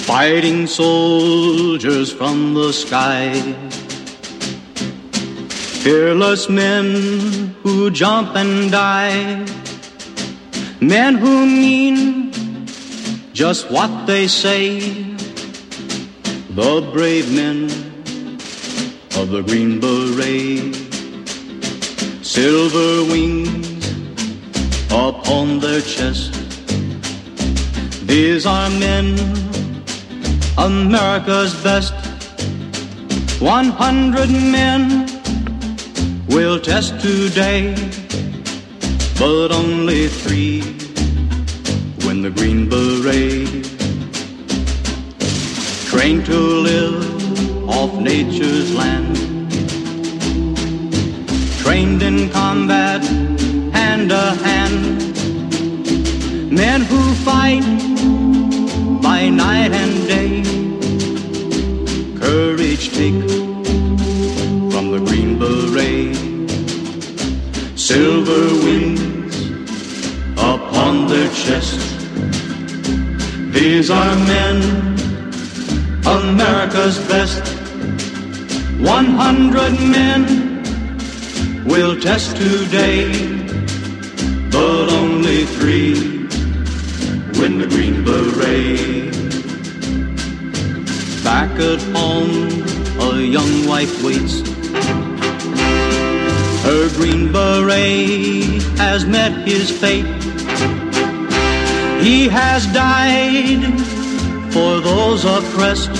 fighting soldiers from the sky, fearless men who jump and die, men who mean just what they say, the brave men of the Green Beret, silver wings upon their chest. These are men, America's best. 100 men will test today, but only 3 win the Green Beret. Trained to live off nature's land, trained in combat hand to hand, men who fight by night and day, courage take from the Green Beret, silver wings upon their chest. These are men, America's best. 100 men will test today, but only 3 win the Green Beret. Back at home, a young wife waits. Her Green Beret has met his fate. He has died for those oppressed,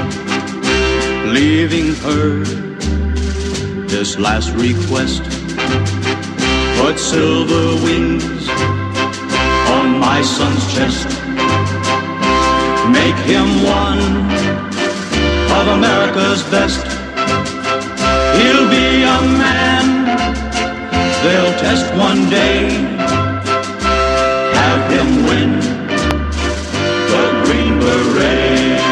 leaving her this last request. Put silver wings on my son's chest. Make him one of America's best. He'll be a man they'll test one day. Have him win the Green Beret.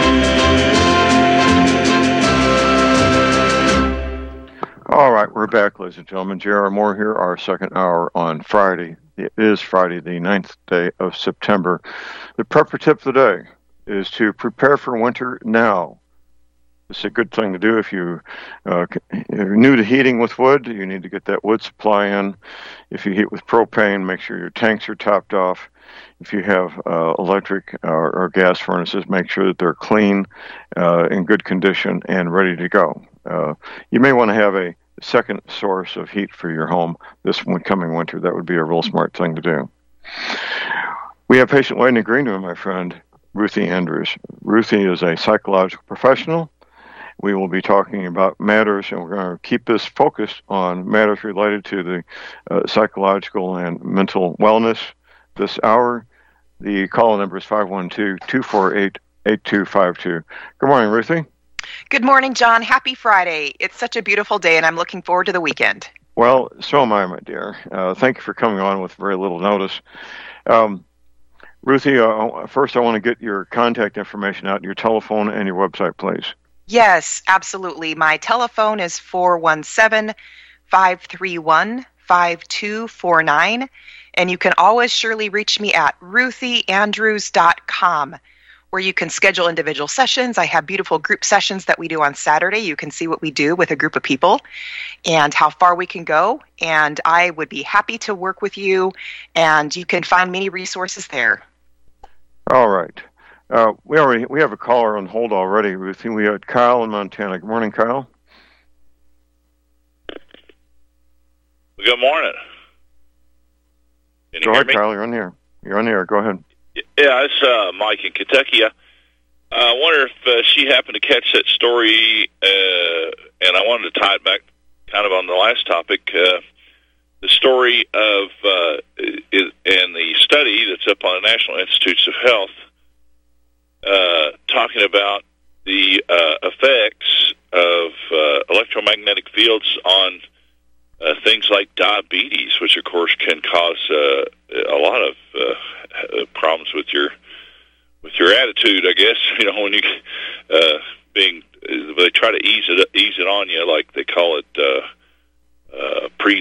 All right, we're back, ladies and gentlemen. J.R. Moore here, our second hour on Friday. It is Friday, the 9th day of September. The prepper tip of the day is to prepare for winter now. It's a good thing to do if you're new to heating with wood. You need to get that wood supply in. If you heat with propane, make sure your tanks are topped off. If you have electric or gas furnaces, make sure that they're clean, in good condition, and ready to go. You may want to have a second source of heat for your home this coming winter. That would be a real smart thing to do. We have patient waiting in the green room, my friend, Ruthie Andrews. Ruthie is a psychological professional. We will be talking about matters, and we're going to keep this focused on matters related to the psychological and mental wellness this hour. The call number is 512-248-8252. Good morning, Ruthie. Good morning, John. Happy Friday. It's such a beautiful day, and I'm looking forward to the weekend. Well, so am I, my dear. Thank you for coming on with very little notice. Ruthie, first I want to get your contact information out, your telephone and your website, please. Yes, absolutely. My telephone is 417-531-5249, and you can always surely reach me at ruthieandrews.com, where you can schedule individual sessions. I have beautiful group sessions that we do on Saturday. You can see what we do with a group of people and how far we can go, and I would be happy to work with you, and you can find many resources there. All right. We have a caller on hold already, Ruthie. We had Kyle in Montana. Good morning, Kyle. Good morning. Go ahead, Kyle. You're on here. You're on the air. Go ahead. Yeah, it's Mike in Kentucky. I wonder if she happened to catch that story, and I wanted to tie it back kind of on the last topic. The story of and the study that's up on the National Institutes of Health, talking about the effects of electromagnetic fields on things like diabetes, which of course can cause a lot of problems with your attitude, I guess. You know, when you they try to ease it on you, like they call it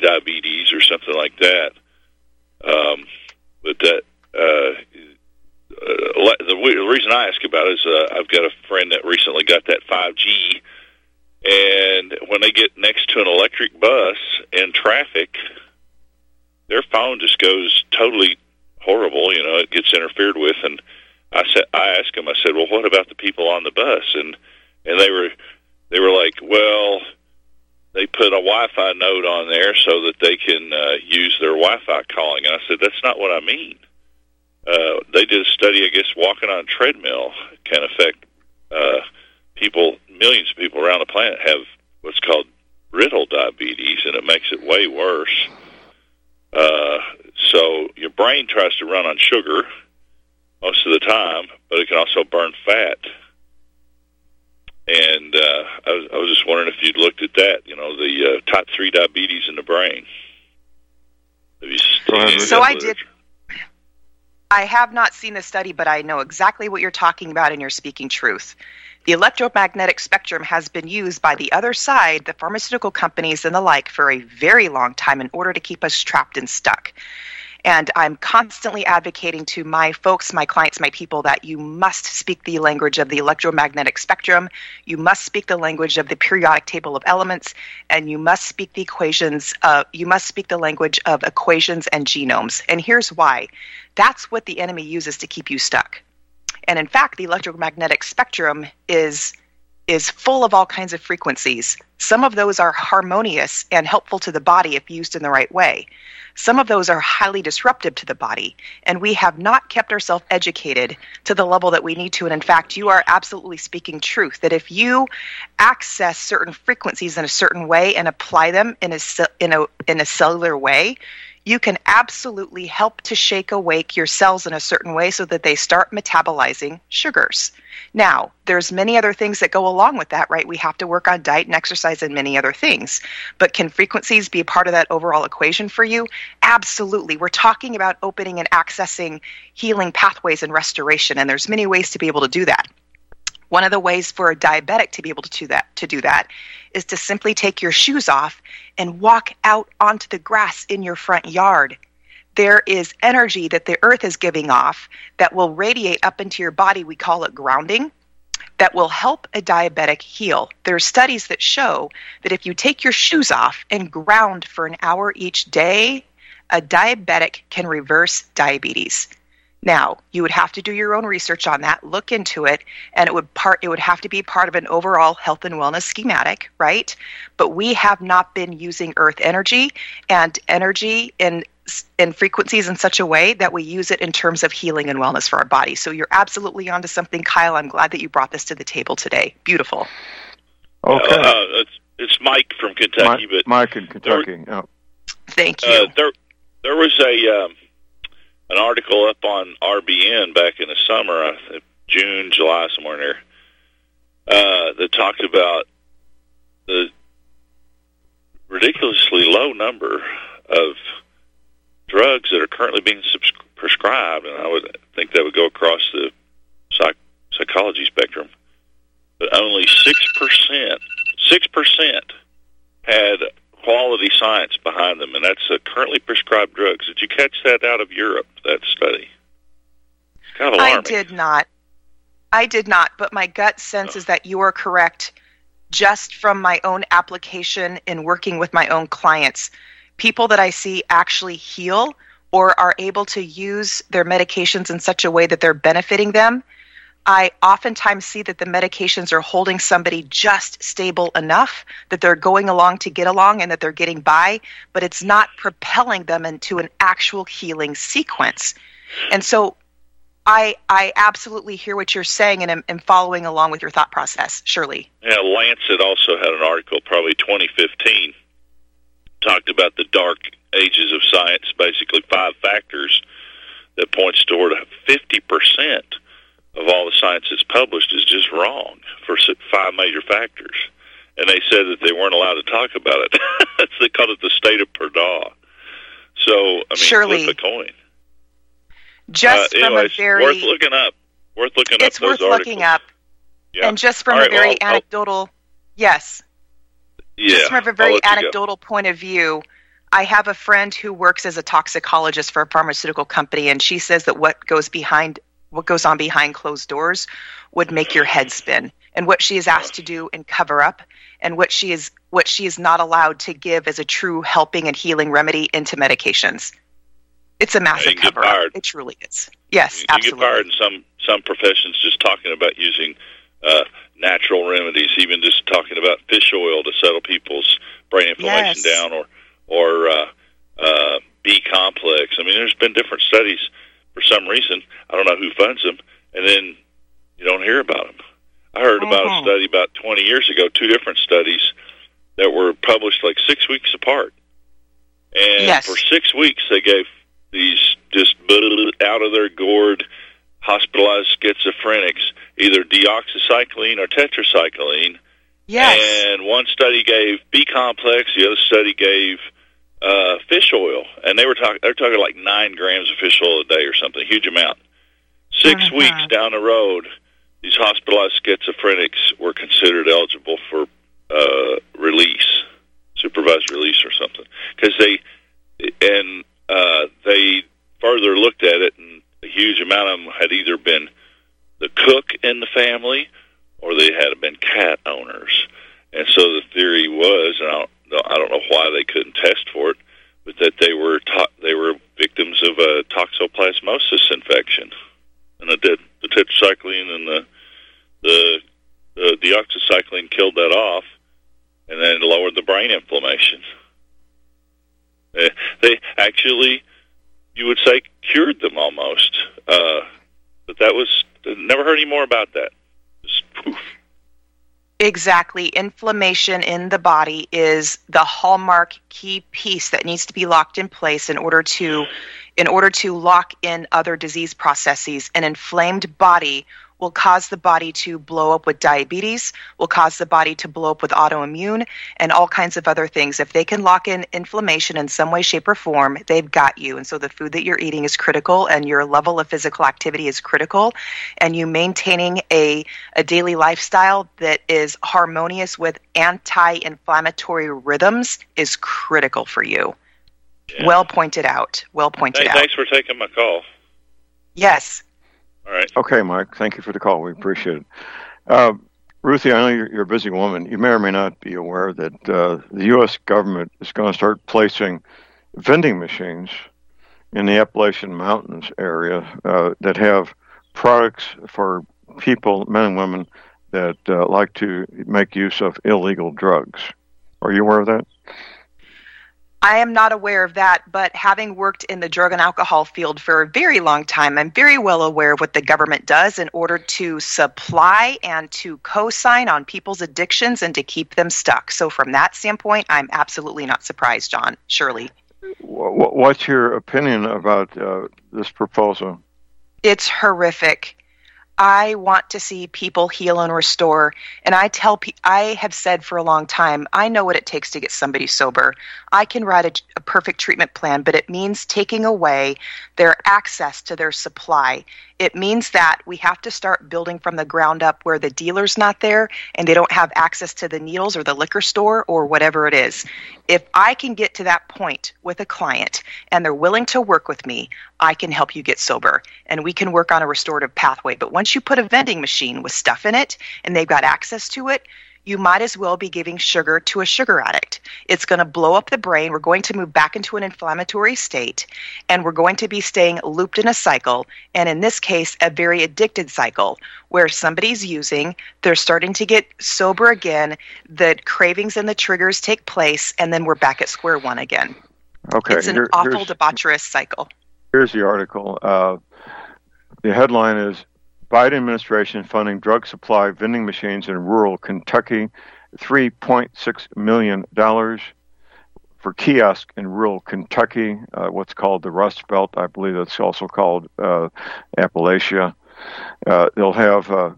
pre-diabetes or something like that. But that the reason I ask about it is I've got a friend that recently got that 5G, and when they get next to an electric bus in traffic, their phone just goes totally horrible. It gets interfered with. And I asked them, I said, well, what about the people on the bus? And they were like, well, they put a Wi-Fi node on there so that they can use their Wi-Fi calling. And I said, that's not what I mean. They did a study, I guess, walking on a treadmill can affect people. Millions of people around the planet have what's called brittle diabetes, and it makes it way worse. So your brain tries to run on sugar most of the time, but it can also burn fat. And I was just wondering if you'd looked at that, the type 3 diabetes in the brain. Have you seen so I did. I have not seen the study, but I know exactly what you're talking about, and you're speaking truth. The electromagnetic spectrum has been used by the other side, the pharmaceutical companies and the like, for a very long time in order to keep us trapped and stuck. And I'm constantly advocating to my folks, my clients, my people, that you must speak the language of the electromagnetic spectrum, you must speak the language of the periodic table of elements, and you must speak the language of equations and genomes. And here's why. That's what the enemy uses to keep you stuck. And in fact, the electromagnetic spectrum is full of all kinds of frequencies. Some of those are harmonious and helpful to the body if used in the right way. Some of those are highly disruptive to the body, and we have not kept ourselves educated to the level that we need to. And in fact, you are absolutely speaking truth, that if you access certain frequencies in a certain way and apply them in a cellular way, you can absolutely help to shake awake your cells in a certain way so that they start metabolizing sugars. Now, there's many other things that go along with that, right? We have to work on diet and exercise and many other things. But can frequencies be a part of that overall equation for you? Absolutely. We're talking about opening and accessing healing pathways and restoration, and there's many ways to be able to do that. One of the ways for a diabetic to be able to do that is to simply take your shoes off and walk out onto the grass in your front yard. There is energy that the earth is giving off that will radiate up into your body. We call it grounding. That will help a diabetic heal. There are studies that show that if you take your shoes off and ground for an hour each day, a diabetic can reverse diabetes. Now, you would have to do your own research on that, look into it, and it would have to be part of an overall health and wellness schematic, right? But we have not been using earth energy and energy in frequencies in such a way that we use it in terms of healing and wellness for our body. So you're absolutely onto something, Kyle. I'm glad that you brought this to the table today. Beautiful. Okay. It's Mike from Kentucky. Mike in Kentucky. Thank you. There was an article up on RBN back in the summer, June, July, somewhere in there, that talked about the ridiculously low number of drugs that are currently being prescribed, and I would think that would go across the psychology spectrum, but only 6% had quality science behind them, and that's currently prescribed drugs. Did you catch that out of Europe, that study? It's kind of alarming. I did not, but my gut sense is that you are correct. Just from my own application in working with my own clients, people that I see actually heal or are able to use their medications in such a way that they're benefiting them, I oftentimes see that the medications are holding somebody just stable enough that they're going along to get along and that they're getting by, but it's not propelling them into an actual healing sequence. And so I absolutely hear what you're saying and am following along with your thought process, Shirley. Yeah, Lancet also had an article, probably 2015, talked about the dark ages of science, basically 5 factors that points toward 50% of all the science that's published is just wrong for 5 major factors. And they said that they weren't allowed to talk about it. They called it the state of Perdue. So, I mean, Shirley, flip a coin. Just from a very... worth looking up. It's worth looking up. Yeah. And just from a very anecdotal... Yes. Yeah, just from a very anecdotal point of view, I have a friend who works as a toxicologist for a pharmaceutical company, and she says that what goes behind what goes on behind closed doors would make your head spin. And what she is asked to do and cover up, and what she is not allowed to give as a true helping and healing remedy into medications. It's a massive cover up. It truly is. Yes, absolutely. You get fired in some professions just talking about using natural remedies, even just talking about fish oil to settle people's brain inflammation down, or B complex. I mean, there's been different studies. For some reason, I don't know who funds them, and then you don't hear about them. I heard about a study about 20 years ago, 2 different studies that were published like 6 weeks apart. And for 6 weeks, they gave these just out of their gourd, hospitalized schizophrenics either deoxycycline or tetracycline. Yes. And one study gave B complex, the other study gave fish oil, and they're talking like 9 grams of fish oil a day or something, a huge amount. 6 weeks down the road, these hospitalized schizophrenics were considered eligible for release, supervised release or something, because they further looked at it, and a huge amount of them had either been the cook in the family or they had been cat owners. And so the theory was, and I don't know why they couldn't test for it, but that they were victims of a toxoplasmosis infection, and the tetracycline and the deoxycycline killed that off, and then lowered the brain inflammation. They actually, you would say, cured them almost, but that was never heard any more about that. Just poof. Exactly. Inflammation in the body is the hallmark key piece that needs to be locked in place in order to lock in other disease processes. An inflamed body will cause the body to blow up with diabetes, will cause the body to blow up with autoimmune, and all kinds of other things. If they can lock in inflammation in some way, shape, or form, they've got you. And so the food that you're eating is critical, and your level of physical activity is critical, and you maintaining a daily lifestyle that is harmonious with anti-inflammatory rhythms is critical for you. Yeah. Well pointed out. Thanks for taking my call. Yes. All right. Okay, Mike. Thank you for the call. We appreciate it. Ruthie, I know you're a busy woman. You may or may not be aware that the U.S. government is going to start placing vending machines in the Appalachian Mountains area that have products for people, men and women, that like to make use of illegal drugs. Are you aware of that? I am not aware of that, but having worked in the drug and alcohol field for a very long time, I'm very well aware of what the government does in order to supply and to co-sign on people's addictions and to keep them stuck. So from that standpoint, I'm absolutely not surprised, John. Shirley. What's your opinion about this proposal? It's horrific. I want to see people heal and restore. And I have said for a long time, I know what it takes to get somebody sober. I can write a perfect treatment plan, but it means taking away their access to their supply. It means that we have to start building from the ground up where the dealer's not there and they don't have access to the needles or the liquor store or whatever it is. If I can get to that point with a client and they're willing to work with me, I can help you get sober and we can work on a restorative pathway. But once you put a vending machine with stuff in it and they've got access to it, you might as well be giving sugar to a sugar addict. It's going to blow up the brain. We're going to move back into an inflammatory state, and we're going to be staying looped in a cycle, and in this case, a very addicted cycle, where somebody's using, they're starting to get sober again, the cravings and the triggers take place, and then we're back at square one again. Okay. It's an awful, debaucherous cycle. Here's the article. The headline is, Biden administration funding drug supply vending machines in rural Kentucky, $3.6 million for kiosk in rural Kentucky, what's called the Rust Belt. I believe that's also called Appalachia. They'll have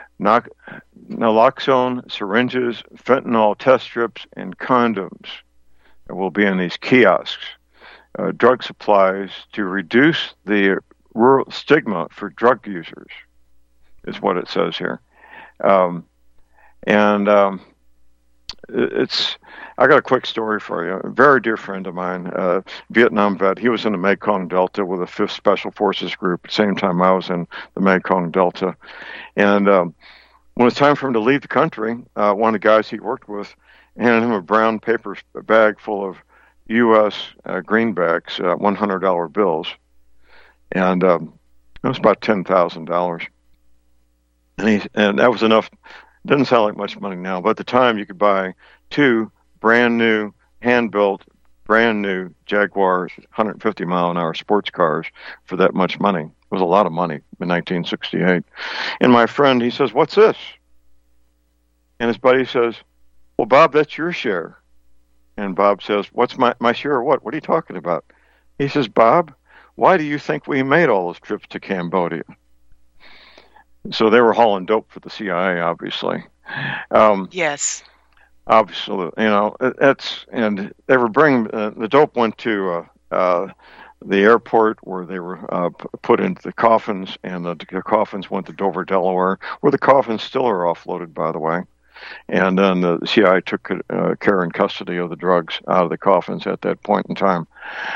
naloxone syringes, fentanyl test strips, and condoms that will be in these kiosks. Drug supplies to reduce the rural stigma for drug users, is what it says here. It's I got a quick story for you. A very dear friend of mine, Vietnam vet. He was in the Mekong Delta with the 5th Special Forces Group at the same time I was in the Mekong Delta. And when it was time for him to leave the country, one of the guys he worked with handed him a brown paper bag full of U.S. greenbacks, $100 bills. And it was about $10,000. And that was enough. Doesn't sound like much money now, but at the time you could buy 2 brand new, hand-built, brand new Jaguar 150-mile-an-hour sports cars for that much money. It was a lot of money in 1968. And my friend, he says, "What's this?" And his buddy says, "Well, Bob, that's your share." And Bob says, "What's my share of what? What are you talking about?" He says, "Bob, why do you think we made all those trips to Cambodia?" So they were hauling dope for the CIA, obviously. Yes. Absolutely. And they were bringing, the dope went to the airport where they were put into the coffins, and the coffins went to Dover, Delaware, where the coffins still are offloaded, by the way. And then the CIA took care and custody of the drugs out of the coffins at that point in time.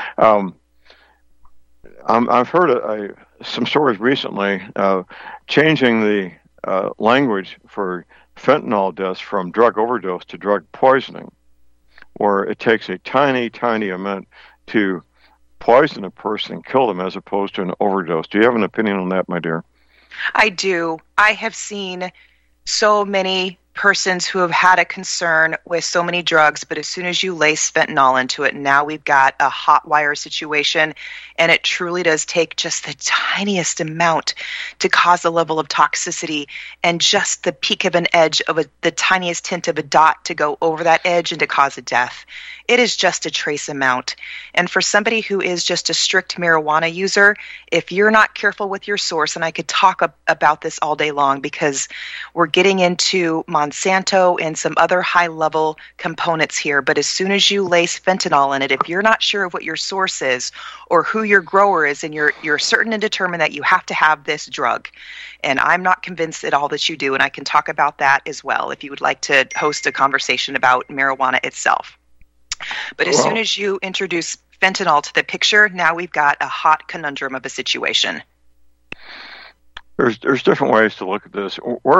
I've heard some stories recently changing the language for fentanyl deaths from drug overdose to drug poisoning, where it takes a tiny, tiny amount to poison a person and kill them as opposed to an overdose. Do you have an opinion on that, my dear? I do. I have seen so many persons who have had a concern with so many drugs, but as soon as you lace fentanyl into it, now we've got a hot wire situation, and it truly does take just the tiniest amount to cause a level of toxicity, and just the peak of an edge of the tiniest hint of a dot to go over that edge and to cause a death. It is just a trace amount. And for somebody who is just a strict marijuana user, if you're not careful with your source, and I could talk about this all day long because we're getting into Monsanto and some other high-level components here, but as soon as you lace fentanyl in it, if you're not sure of what your source is or who your grower is, and you're certain and determined that you have to have this drug, and I'm not convinced at all that you do, and I can talk about that as well if you would like to host a conversation about marijuana itself. But as soon as you introduce fentanyl to the picture, now we've got a hot conundrum of a situation. There's different ways to look at this.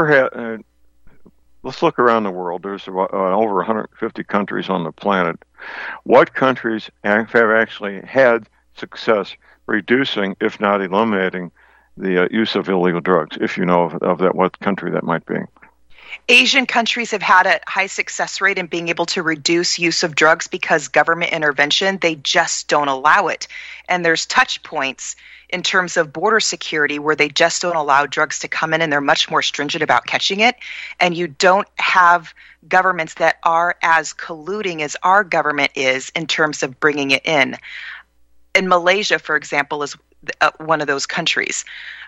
Let's look around the world. There's over 150 countries on the planet. What countries have actually had success reducing, if not eliminating, the use of illegal drugs? If you know of that, what country that might be. Asian countries have had a high success rate in being able to reduce use of drugs because government intervention, they just don't allow it. And there's touch points in terms of border security where they just don't allow drugs to come in, and they're much more stringent about catching it. And you don't have governments that are as colluding as our government is in terms of bringing it in. And Malaysia, for example, is one of those countries.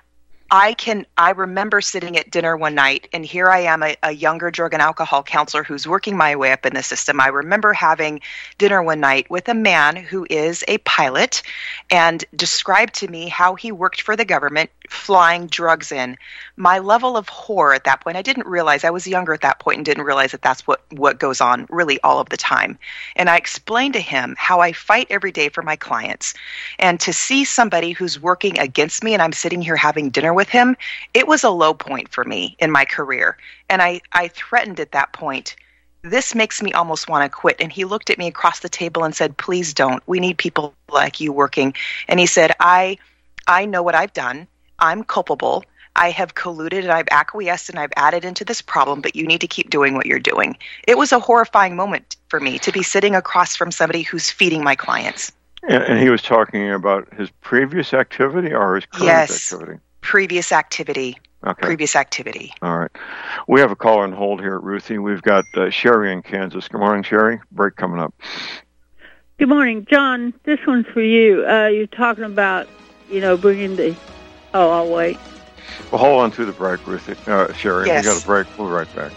I remember sitting at dinner one night, and here I am, a younger drug and alcohol counselor who's working my way up in the system. I remember having dinner one night with a man who is a pilot and described to me how he worked for the government flying drugs in. My level of horror at that point, I didn't realize, I was younger at that point and didn't realize that that's what goes on really all of the time. And I explained to him how I fight every day for my clients. And to see somebody who's working against me and I'm sitting here having dinner with him, it was a low point for me in my career. And I threatened at that point, this makes me almost want to quit. And he looked at me across the table and said, please don't. We need people like you working. And he said, I know what I've done. I'm culpable. I have colluded and I've acquiesced and I've added into this problem, but you need to keep doing what you're doing. It was a horrifying moment for me to be sitting across from somebody who's feeding my clients. And he was talking about his previous activity or his current activity? Previous activity. Okay. Previous activity. All right. We have a caller on hold here at Ruthie. We've got Sherry in Kansas. Good morning, Sherry. Break coming up. Good morning. John, this one's for you. You're talking about, bringing the... Oh, I'll wait. Well, hold on through the break, Ruthie. Sherry. Yes. We got a break. We'll be right back.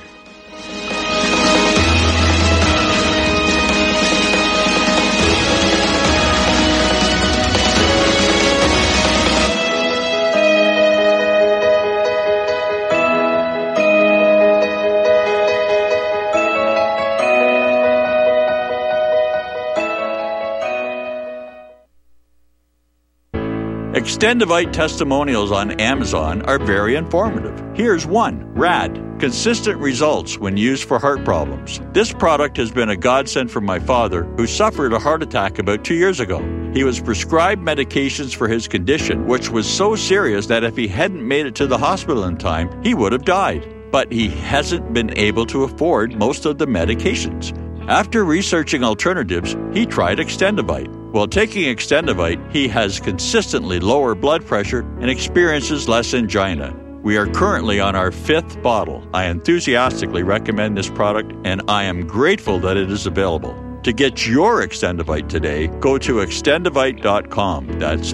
Extendivite testimonials on Amazon are very informative. Here's one, RAD, consistent results when used for heart problems. This product has been a godsend for my father, who suffered a heart attack about 2 years ago. He was prescribed medications for his condition, which was so serious that if he hadn't made it to the hospital in time, he would have died. But he hasn't been able to afford most of the medications. After researching alternatives, he tried Extendivite. While taking Extendivite, he has consistently lower blood pressure and experiences less angina. We are currently on our 5th bottle. I enthusiastically recommend this product, and I am grateful that it is available. To get your Extendivite today, go to extendivite.com. That's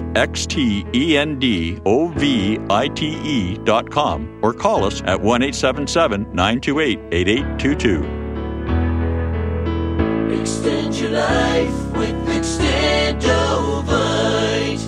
XTENDOVITE.com, or call us at 1-877-928-8822. Extend your life with Extendovite.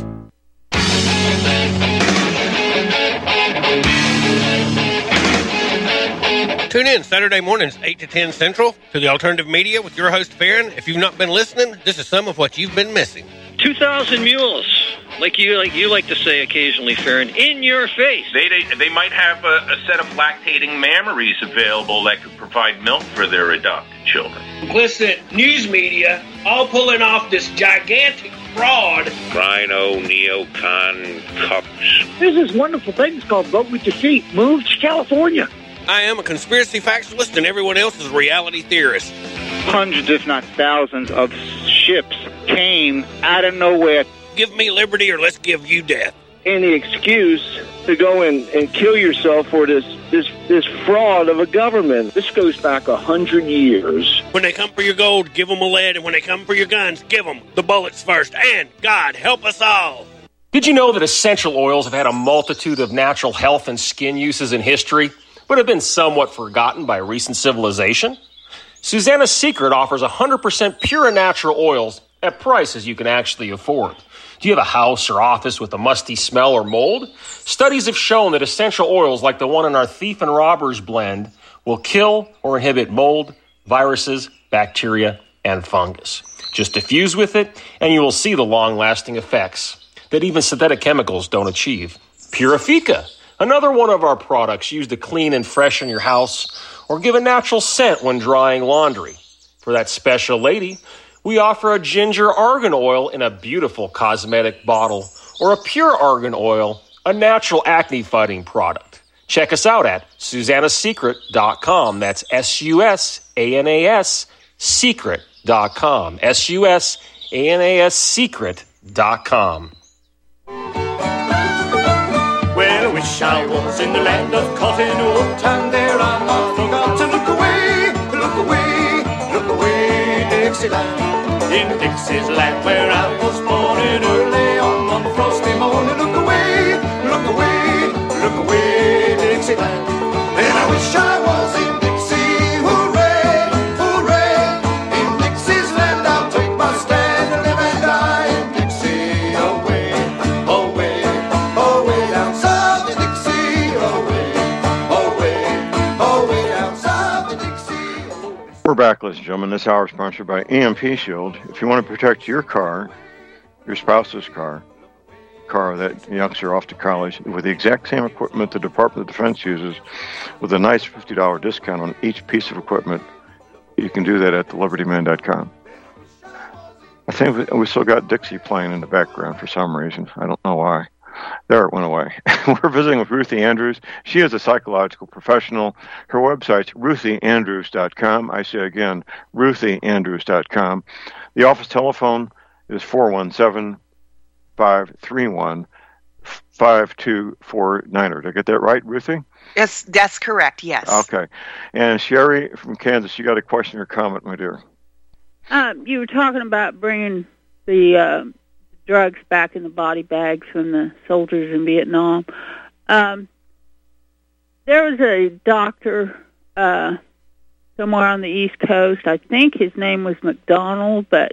Tune in Saturday mornings, 8 to 10 Central, to the Alternative Media with your host, Farron. If you've not been listening, this is some of what you've been missing. 2,000 mules, like you like to say occasionally, Farron, in your face. They might have a set of lactating mammaries available that could provide milk for their adopted children. Implicit news media all pulling off this gigantic fraud. Rhino, neocon, cucks. There's this wonderful thing called Vote With Your Feet. Move to California. I am a conspiracy factualist, and everyone else is a reality theorist. Hundreds, if not thousands, of ships came out of nowhere. Give me liberty or let's give you death. Any excuse to go and kill yourself for this fraud of a government. This goes back 100 years. When they come for your gold, give them a lead, and when they come for your guns, give them the bullets first. And God help us all. Did you know that essential oils have had a multitude of natural health and skin uses in history, but have been somewhat forgotten by recent civilization? Susanna's Secret offers 100% pure and natural oils at prices you can actually afford. Do you have a house or office with a musty smell or mold? Studies have shown that essential oils like the one in our Thief and Robbers blend will kill or inhibit mold, viruses, bacteria, and fungus. Just diffuse with it, and you will see the long-lasting effects that even synthetic chemicals don't achieve. Purifica, another one of our products used to clean and freshen your house or give a natural scent when drying laundry. For that special lady, we offer a ginger argan oil in a beautiful cosmetic bottle, or a pure argan oil, a natural acne-fighting product. Check us out at SusannaSecret.com. That's SUSANAS Secret.com. SUSANAS Secret.com. Well, I wish I was in the land of cotton wool, and there I'm not forgot to look away, look away, look away, Dixieland. In Dixie's land where I was born, and early on frosty morning, look away, look away, look away, Dixieland. And I wish I was in Dixie, hooray, hooray. In Dixie's land I'll take my stand and live and die in Dixie, away, away, away down south in Dixie, away, away, away down south in Dixie. We're back, ladies and gentlemen. This hour is sponsored by EMP Shield. If you want to protect your car, your spouse's car that youngster off to college, with the exact same equipment the Department of Defense uses, with a nice $50 discount on each piece of equipment, you can do that at thelibertyman.com. I think we still got Dixie playing in the background for some reason. I don't know why. There, it went away. We're visiting with Ruthie Andrews. She is a psychological professional. Her website's ruthieandrews.com. I say again, ruthieandrews.com. The office telephone is 417-531-5249. Did I get that right, Ruthie? Yes, that's correct, yes. Okay. And Sherry from Kansas, you got a question or comment, my dear? You were talking about bringing the drugs back in the body bags from the soldiers in Vietnam. There was a doctor somewhere on the East Coast. I think his name was McDonald, but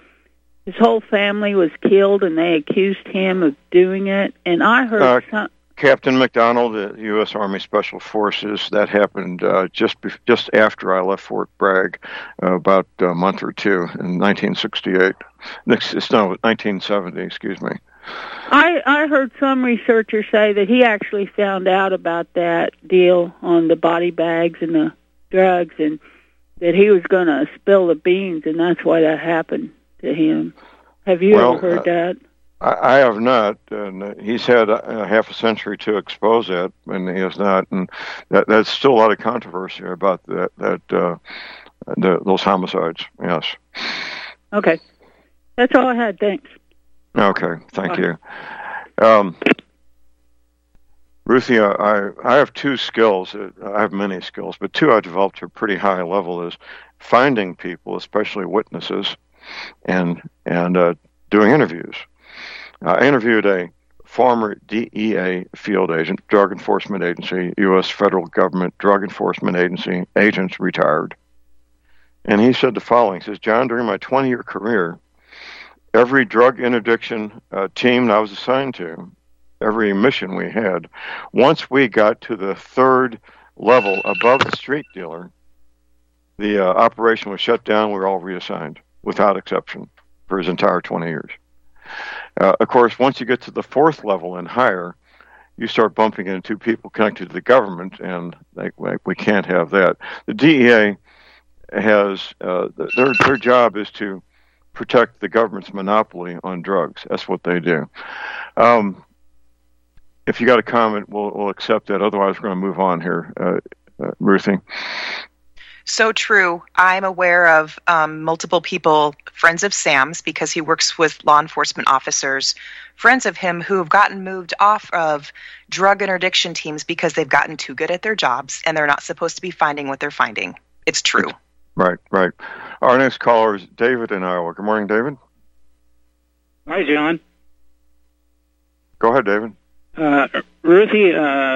his whole family was killed, and they accused him of doing it. And I heard Captain McDonald, the U.S. Army Special Forces. That happened just after I left Fort Bragg, about a month or two in 1968. It's 1970, excuse me. I heard some researchers say that he actually found out about that deal on the body bags and the drugs, and that he was going to spill the beans, and that's why that happened to him. Have you ever heard that? I have not, and he's had half a century to expose that, and he has not, and that's still a lot of controversy about those homicides. Yes. Okay, that's all I had. Thanks. Okay, thank you. Ruthie, I have two skills. I have many skills, but two I developed to a pretty high level is finding people, especially witnesses, and doing interviews. I interviewed a former DEA field agent, Drug Enforcement Agency, U.S. federal government Drug Enforcement Agency agent, retired. And he said the following. He says, John, during my 20-year career, every drug interdiction team that I was assigned to, every mission we had, once we got to the third level above the street dealer, the operation was shut down. We were all reassigned without exception for his entire 20 years. Of course, once you get to the fourth level and higher, you start bumping into people connected to the government, and we can't have that. The DEA has their job is to protect the government's monopoly on drugs. That's what they do. If you got a comment, we'll accept that. Otherwise, we're going to move on here, Ruthie. So true. I'm aware of multiple people, friends of Sam's, because he works with law enforcement officers, friends of him who have gotten moved off of drug interdiction teams because they've gotten too good at their jobs and they're not supposed to be finding what they're finding. It's true. Right. Our next caller is David in Iowa. Good morning, David. Hi, John. Go ahead, David. Ruthie,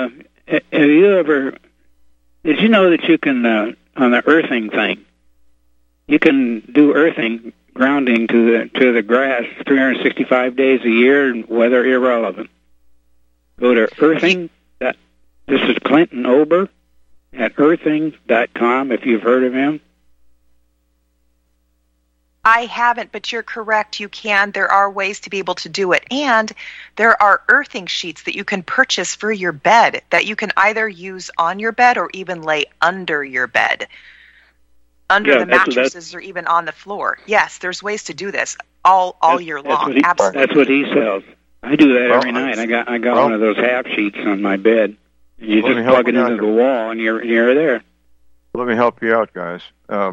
did you know that you can, on the earthing thing, you can do earthing, grounding to the grass 365 days a year, weather irrelevant. Go to earthing. This is Clinton Ober at earthing.com, if you've heard of him. I haven't, but you're correct. You can. There are ways to be able to do it. And there are earthing sheets that you can purchase for your bed that you can either use on your bed or even lay under your bed, under the mattresses or even on the floor. Yes, there's ways to do this all year long. Absolutely. That's what he sells. I do that every night. I got one of those half sheets on my bed. You just plug it into the wall and you're there. Let me help you out, guys.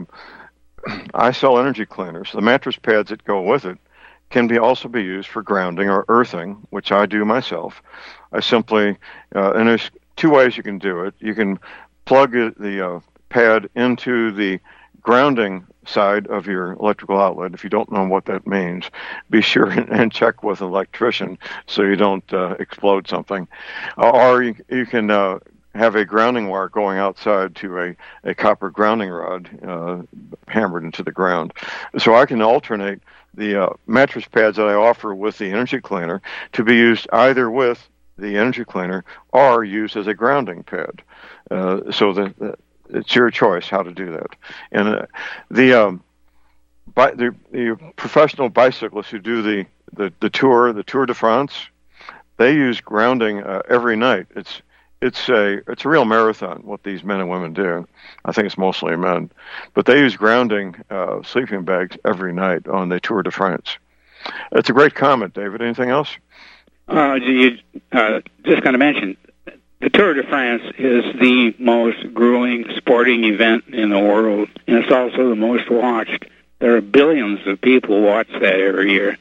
I sell energy cleaners. The mattress pads that go with it can also be used for grounding or earthing, which I do myself. I simply, and there's two ways you can do it. You can plug the pad into the grounding side of your electrical outlet. If you don't know what that means, be sure and check with an electrician so you don't explode something. Or you can have a grounding wire going outside to a copper grounding rod hammered into the ground. So I can alternate the mattress pads that I offer with the energy cleaner to be used either with the energy cleaner or used as a grounding pad. So it's your choice how to do that. And the professional bicyclists who do the Tour de France, they use grounding every night. It's a real marathon, what these men and women do. I think it's mostly men. But they use grounding sleeping bags every night on the Tour de France. It's a great comment, David. Anything else? Just going to mention, the Tour de France is the most grueling sporting event in the world, and it's also the most watched. There are billions of people watch that every year.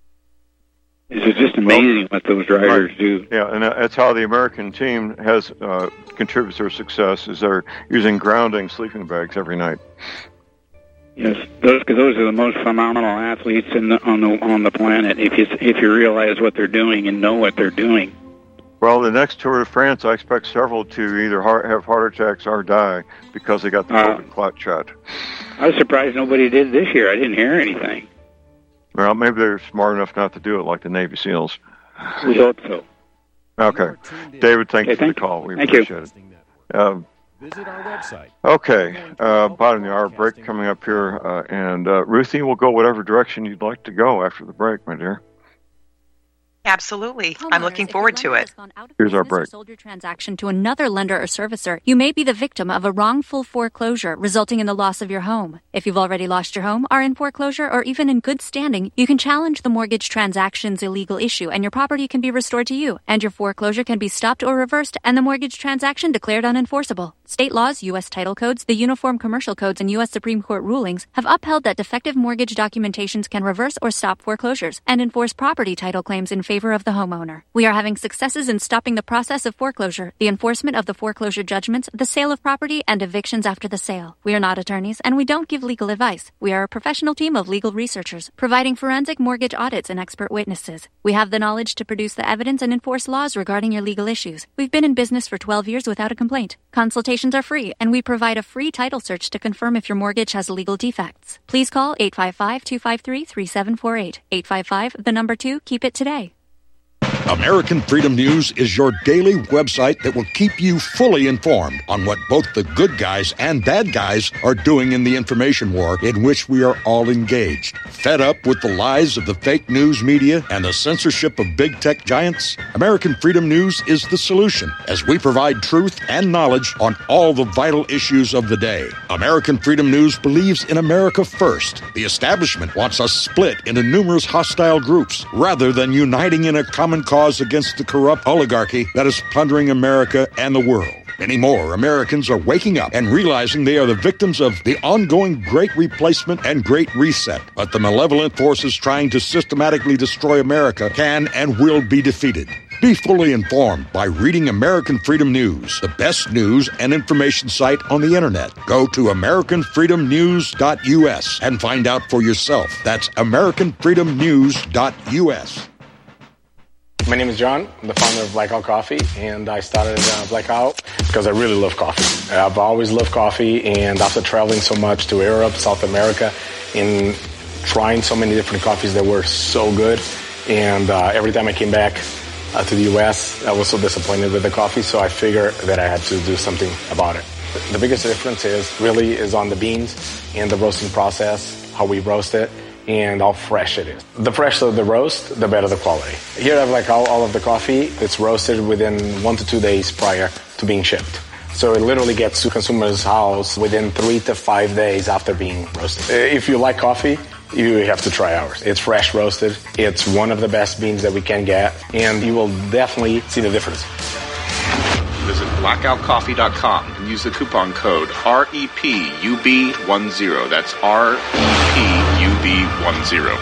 It's just amazing what those drivers do. Yeah, and that's how the American team has contributes to their success, is they're using grounding sleeping bags every night. Yes, those are the most phenomenal athletes on the planet. If you realize what they're doing and know what they're doing. Well, the next Tour de France, I expect several to either have heart attacks or die because they got the COVID clot shot. I was surprised nobody did this year. I didn't hear anything. Well, maybe they're smart enough not to do it like the Navy SEALs. We hope so. Okay. David, thank you for the call. We appreciate it. Visit our website. Okay. About an hour break coming up here. And Ruthie, we'll go whatever direction you'd like to go after the break, my dear. Absolutely. I'm looking forward to it. Here's our break. Sold your transaction to another lender or servicer, you may be the victim of a wrongful foreclosure resulting in the loss of your home. If you've already lost your home, are in foreclosure, or even in good standing, you can challenge the mortgage transaction's illegal issue and your property can be restored to you, and your foreclosure can be stopped or reversed and the mortgage transaction declared unenforceable. State laws, U.S. title codes, the Uniform Commercial Codes, and U.S. Supreme Court rulings have upheld that defective mortgage documentations can reverse or stop foreclosures and enforce property title claims in favor of the homeowner. We are having successes in stopping the process of foreclosure, the enforcement of the foreclosure judgments, the sale of property, and evictions after the sale. We are not attorneys, and we don't give legal advice. We are a professional team of legal researchers, providing forensic mortgage audits and expert witnesses. We have the knowledge to produce the evidence and enforce laws regarding your legal issues. We've been in business for 12 years without a complaint. Consultations are free, and we provide a free title search to confirm if your mortgage has legal defects. Please call 855-253-3748. 855, 2, keep it today. American Freedom News is your daily website that will keep you fully informed on what both the good guys and bad guys are doing in the information war in which we are all engaged. Fed up with the lies of the fake news media and the censorship of big tech giants? American Freedom News is the solution, as we provide truth and knowledge on all the vital issues of the day. American Freedom News believes in America first. The establishment wants us split into numerous hostile groups rather than uniting in a common cause against the corrupt oligarchy that is plundering America and the world. Many more Americans are waking up and realizing they are the victims of the ongoing Great Replacement and Great Reset. But the malevolent forces trying to systematically destroy America can and will be defeated. Be fully informed by reading American Freedom News, the best news and information site on the internet. Go to AmericanFreedomNews.us and find out for yourself. That's AmericanFreedomNews.us. My name is John. I'm the founder of Blackout Coffee, and I started Blackout because I really love coffee. I've always loved coffee, and after traveling so much to Europe, South America, and trying so many different coffees that were so good, and every time I came back to the U.S., I was so disappointed with the coffee, so I figured that I had to do something about it. The biggest difference is on the beans and the roasting process, how we roast it, and how fresh it is. The fresher the roast, the better the quality. Here I have all of the coffee. It's roasted within 1 to 2 days prior to being shipped. So it literally gets to consumer's house within 3 to 5 days after being roasted. If you like coffee, you have to try ours. It's fresh roasted. It's one of the best beans that we can get, and you will definitely see the difference. Visit blackoutcoffee.com and use the coupon code REPUB10. That's REPUB10.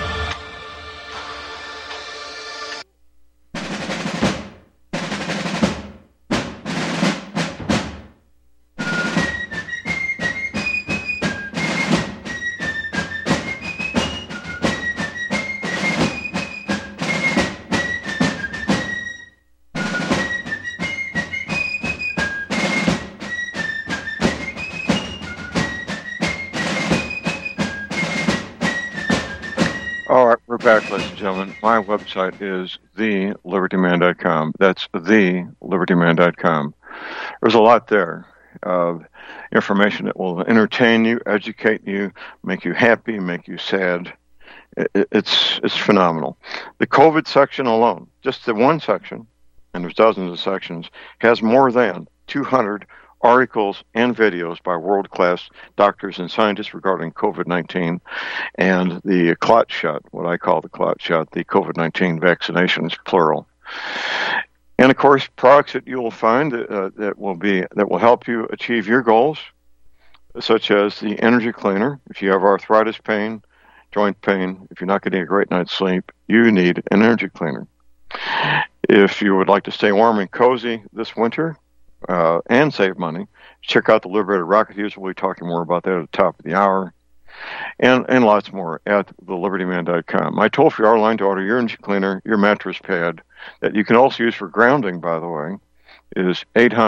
Back, ladies and gentlemen. My website is thelibertyman.com. That's thelibertyman.com. There's a lot there of information that will entertain you, educate you, make you happy, make you sad. It's phenomenal. The COVID section alone, just the one section, and there's dozens of sections, has more than 200 articles and videos by world-class doctors and scientists regarding COVID-19 and the clot shot, what I call the clot shot, the COVID-19 vaccinations, plural. And, of course, products that you will find that will help you achieve your goals, such as the energy cleaner. If you have arthritis pain, joint pain, if you're not getting a great night's sleep, you need an energy cleaner. If you would like to stay warm and cozy this winter, and save money, check out the Liberated Rocket Fuse. We'll be talking more about that at the top of the hour, and lots more at thelibertyman.com. My toll-free hour line to order your energy cleaner, your mattress pad, that you can also use for grounding, by the way, is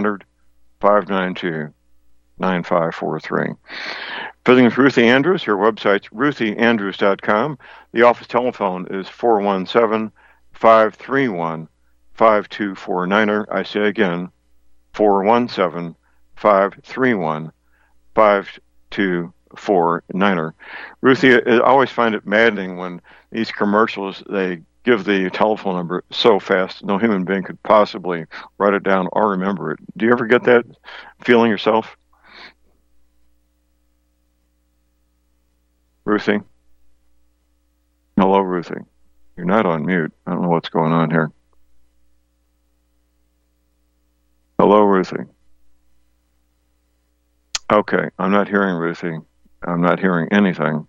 800-592-9543. Visiting with Ruthie Andrews, her website's ruthieandrews.com. The office telephone is 417-531-5600. 417-531-5249. I say again, 417-531-5249. Ruthie, I always find it maddening when these commercials, they give the telephone number so fast, no human being could possibly write it down or remember it. Do you ever get that feeling yourself? Ruthie? Hello, Ruthie. You're not on mute. I don't know what's going on here. Hello, Ruthie. Okay, I'm not hearing Ruthie. I'm not hearing anything.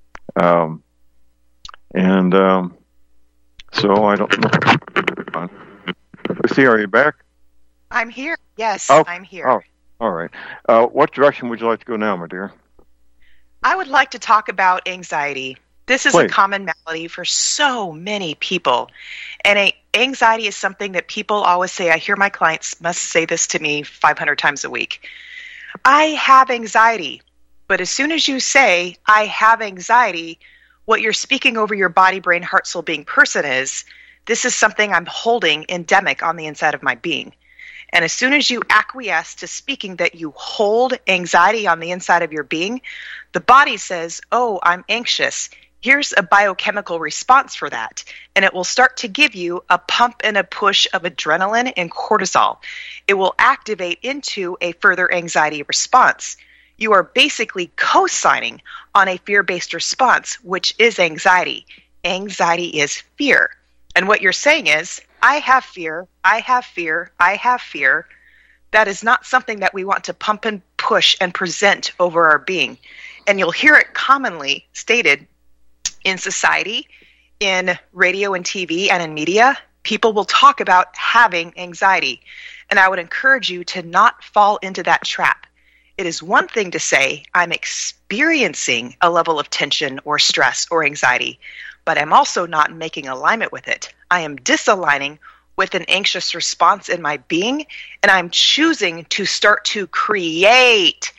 So I don't know. Ruthie, are you back? I'm here. Yes, Oh, I'm here. Oh, all right. What direction would you like to go now, my dear? I would like to talk about anxiety. This is Please. a common malady for so many people. And anxiety is something that people always say. I hear my clients must say this to me 500 times a week. I have anxiety. But as soon as you say, I have anxiety, what you're speaking over your body, brain, heart, soul, being person is, this is something I'm holding endemic on the inside of my being. And as soon as you acquiesce to speaking that you hold anxiety on the inside of your being, the body says, oh, I'm anxious. Here's a biochemical response for that. And it will start to give you a pump and a push of adrenaline and cortisol. It will activate into a further anxiety response. You are basically co-signing on a fear-based response, which is anxiety. Anxiety is fear. And what you're saying is, I have fear, I have fear, I have fear. That is not something that we want to pump and push and present over our being. And you'll hear it commonly stated in society, in radio and TV, and in media. People will talk about having anxiety. And I would encourage you to not fall into that trap. It is one thing to say, I'm experiencing a level of tension or stress or anxiety, but I'm also not making alignment with it. I am disaligning with an anxious response in my being, and I'm choosing to start to create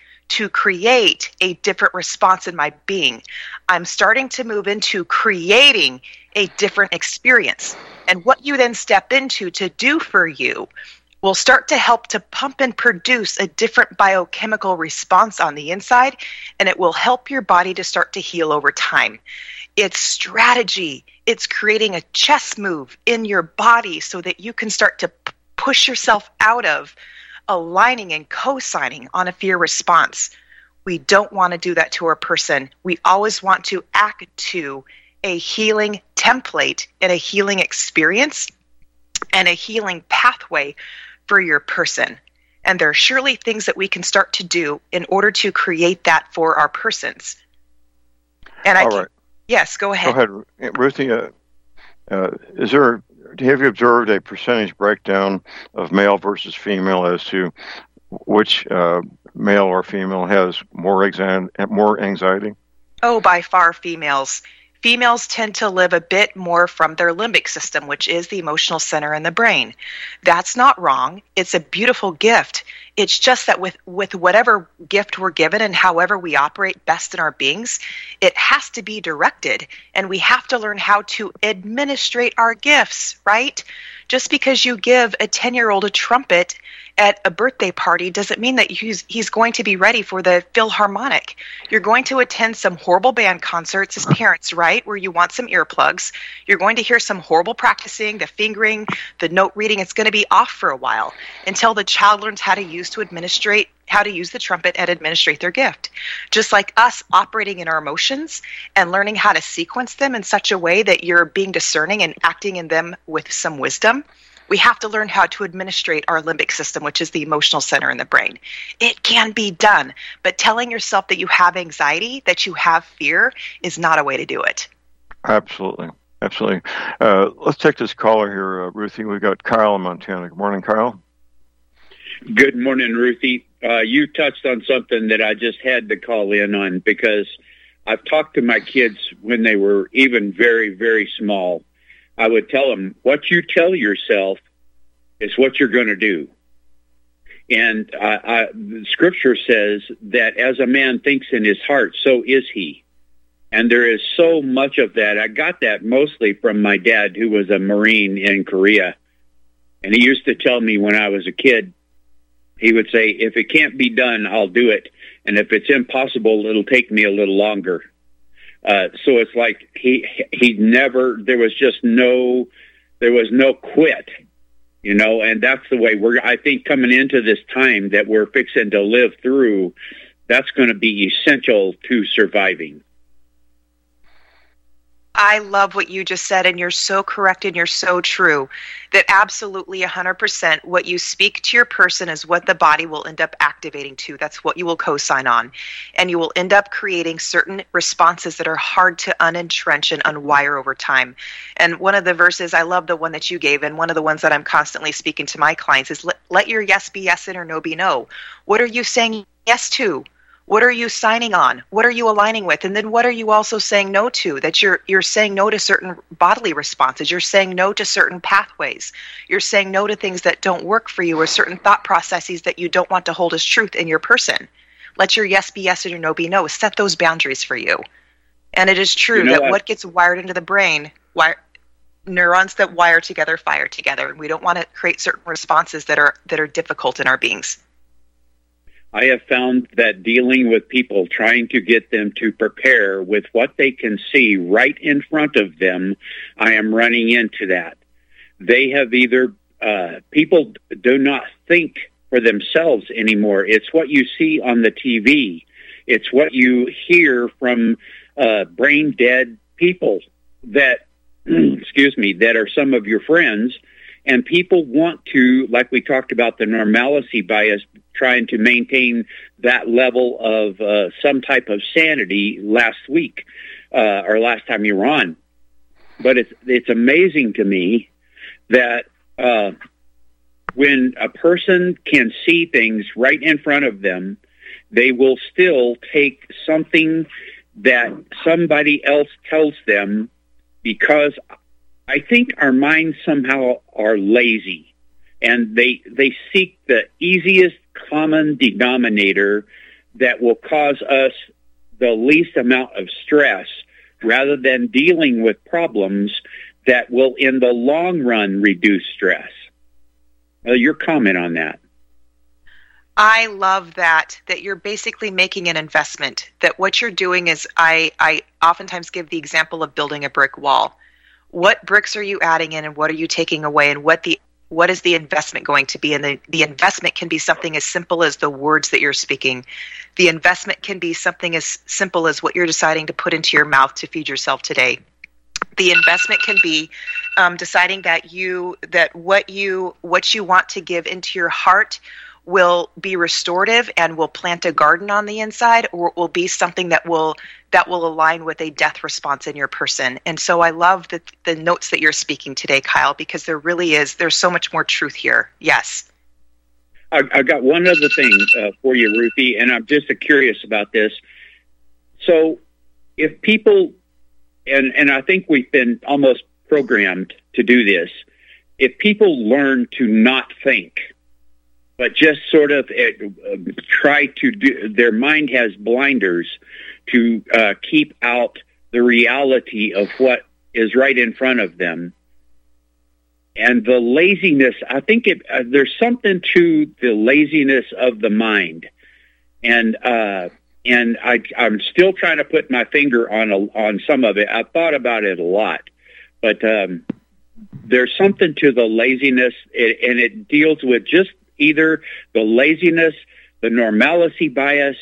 a different response in my being. I'm starting to move into creating a different experience. And what you then step into to do for you will start to help to pump and produce a different biochemical response on the inside, and it will help your body to start to heal over time. It's strategy. It's creating a chess move in your body so that you can start to push yourself out of aligning and co-signing on a fear response. We don't want to do that to our person. We always want to act to a healing template and a healing experience and a healing pathway for your person. And there are surely things that we can start to do in order to create that for our persons. And All right. Yes, go ahead. Go ahead, Ruthie. Have you observed a percentage breakdown of male versus female as to which male or female has more anxiety? Oh, by far females. Females tend to live a bit more from their limbic system, which is the emotional center in the brain. That's not wrong. It's a beautiful gift. It's just that with whatever gift we're given and however we operate best in our beings, it has to be directed, and we have to learn how to administrate our gifts, right? Just because you give a 10-year-old a trumpet at a birthday party doesn't mean that he's going to be ready for the Philharmonic. You're going to attend some horrible band concerts as parents, right, where you want some earplugs. You're going to hear some horrible practicing, the fingering, the note reading. It's going to be off for a while until the child learns how to use the trumpet and administrate their gift. Just like us operating in our emotions and learning how to sequence them in such a way that you're being discerning and acting in them with some wisdom, we have to learn how to administrate our limbic system, which is the emotional center in the brain. It can be done, but telling yourself that you have anxiety, that you have fear, is not a way to do it. Absolutely. Absolutely. Let's take this caller here, Ruthie. We've got Kyle in Montana. Good morning, Kyle. Good morning, Ruthie. You touched on something that I just had to call in on because I've talked to my kids when they were even very, very small. I would tell them, what you tell yourself is what you're going to do. And the scripture says that as a man thinks in his heart, so is he. And there is so much of that. I got that mostly from my dad, who was a Marine in Korea. And he used to tell me when I was a kid, he would say, if it can't be done, I'll do it. And if it's impossible, it'll take me a little longer. So it's like he never, there was no quit, you know, and that's the way I think coming into this time that we're fixing to live through, that's going to be essential to surviving. I love what you just said, and you're so correct and you're so true that absolutely 100% what you speak to your person is what the body will end up activating to. That's what you will co-sign on. And you will end up creating certain responses that are hard to unentrench and unwire over time. And one of the verses, I love the one that you gave, and one of the ones that I'm constantly speaking to my clients is let your yes be yes and or no be no. What are you saying yes to? What are you signing on? What are you aligning with? And then what are you also saying no to? That you're saying no to certain bodily responses. You're saying no to certain pathways. You're saying no to things that don't work for you or certain thought processes that you don't want to hold as truth in your person. Let your yes be yes and your no be no. Set those boundaries for you. And it is true that what gets wired into the brain, neurons that wire together fire together. And we don't want to create certain responses that are difficult in our beings. I have found that dealing with people, trying to get them to prepare with what they can see right in front of them, I am running into that. They have either, people do not think for themselves anymore. It's what you see on the TV. It's what you hear from brain dead people that, that are some of your friends. And people want to, like we talked about, the normalcy bias, trying to maintain that level of some type of sanity last week or last time you were on. But it's amazing to me that when a person can see things right in front of them, they will still take something that somebody else tells them, because I think our minds somehow are lazy, and they seek the easiest common denominator that will cause us the least amount of stress, rather than dealing with problems that will in the long run reduce stress. Your comment on that? I love that you're basically making an investment, that what you're doing is, I oftentimes give the example of building a brick wall. What bricks are you adding in, and what are you taking away, and what is the investment going to be? And the investment can be something as simple as the words that you're speaking. The investment can be something as simple as what you're deciding to put into your mouth to feed yourself today. The investment can be deciding that what you want to give into your heart will be restorative and will plant a garden on the inside, or it will be something that will align with a death response in your person. And so I love the notes that you're speaking today, Kyle, because there's so much more truth here. Yes. I got one other thing for you, Ruthie, and I'm just curious about this. So if people, and I think we've been almost programmed to do this, if people learn to not think, but just sort of try to do, their mind has blinders to keep out the reality of what is right in front of them. And the laziness, I think there's something to the laziness of the mind. And I'm still trying to put my finger on some of it. I've thought about it a lot, but there's something to the laziness, and it deals with just either the laziness, the normalcy bias,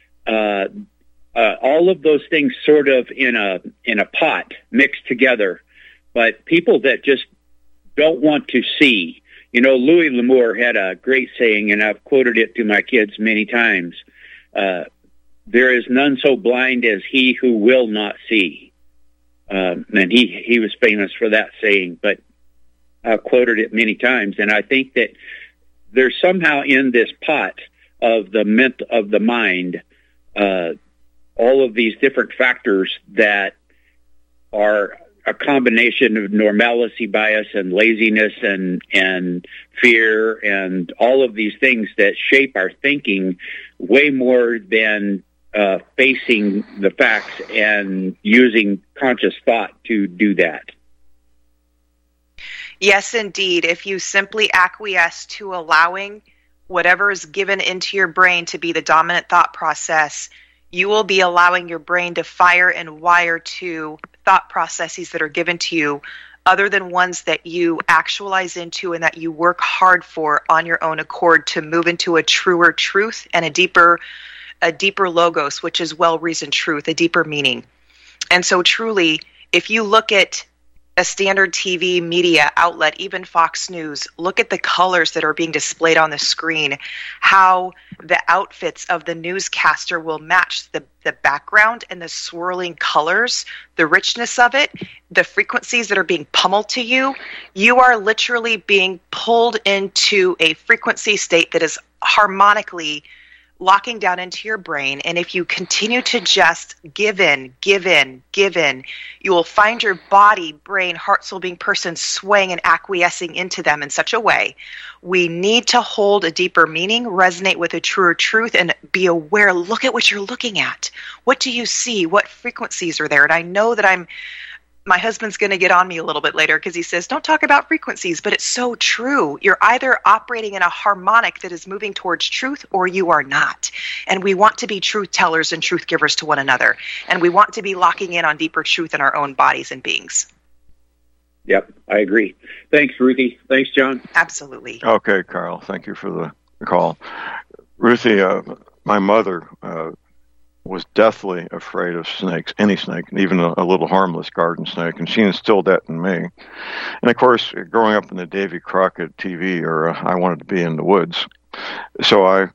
all of those things sort of in a pot mixed together. But people that just don't want to see, Louis L'Amour had a great saying, and I've quoted it to my kids many times. There is none so blind as he who will not see. And he was famous for that saying, but I've quoted it many times. And I think that there's somehow in this pot of the mind, all of these different factors that are a combination of normalcy bias and laziness and fear and all of these things that shape our thinking way more than facing the facts and using conscious thought to do that. Yes, indeed. If you simply acquiesce to allowing whatever is given into your brain to be the dominant thought process, you will be allowing your brain to fire and wire to thought processes that are given to you other than ones that you actualize into and that you work hard for on your own accord to move into a truer truth and a deeper logos, which is well-reasoned truth, a deeper meaning. And so truly, if you look at a standard TV media outlet, even Fox News, look at the colors that are being displayed on the screen, how the outfits of the newscaster will match the background and the swirling colors, the richness of it, the frequencies that are being pummeled to you. You are literally being pulled into a frequency state that is harmonically locking down into your brain. And if you continue to just give in, you will find your body, brain, heart, soul, being person swaying and acquiescing into them in such a way. We need to hold a deeper meaning, resonate with a truer truth, and be aware. Look at what you're looking at. What do you see? What frequencies are there? And I know that my husband's going to get on me a little bit later because he says, don't talk about frequencies, but it's so true. You're either operating in a harmonic that is moving towards truth or you are not. And we want to be truth tellers and truth givers to one another. And we want to be locking in on deeper truth in our own bodies and beings. Yep, I agree. Thanks, Ruthie. Thanks, John. Absolutely. Okay, Carl. Thank you for the call. Ruthie, my mother was deathly afraid of snakes, any snake, even a little harmless garden snake, and she instilled that in me. And of course, growing up in the Davy Crockett TV era, I wanted to be in the woods. So I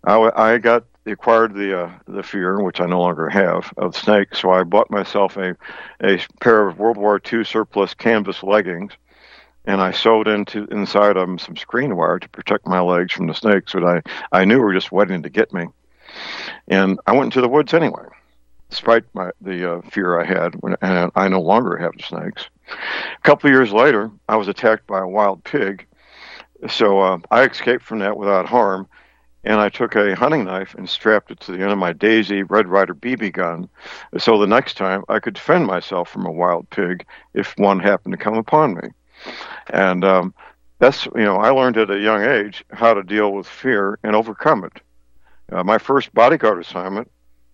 acquired the fear, which I no longer have, of snakes. So I bought myself a pair of World War II surplus canvas leggings, and I sewed inside them some screen wire to protect my legs from the snakes that I knew were just waiting to get me. And I went into the woods anyway, despite the fear I had, and I no longer have the snakes. A couple of years later, I was attacked by a wild pig, so I escaped from that without harm, and I took a hunting knife and strapped it to the end of my Daisy Red Ryder BB gun, so the next time I could defend myself from a wild pig if one happened to come upon me. And that's, I learned at a young age how to deal with fear and overcome it. My first bodyguard assignment,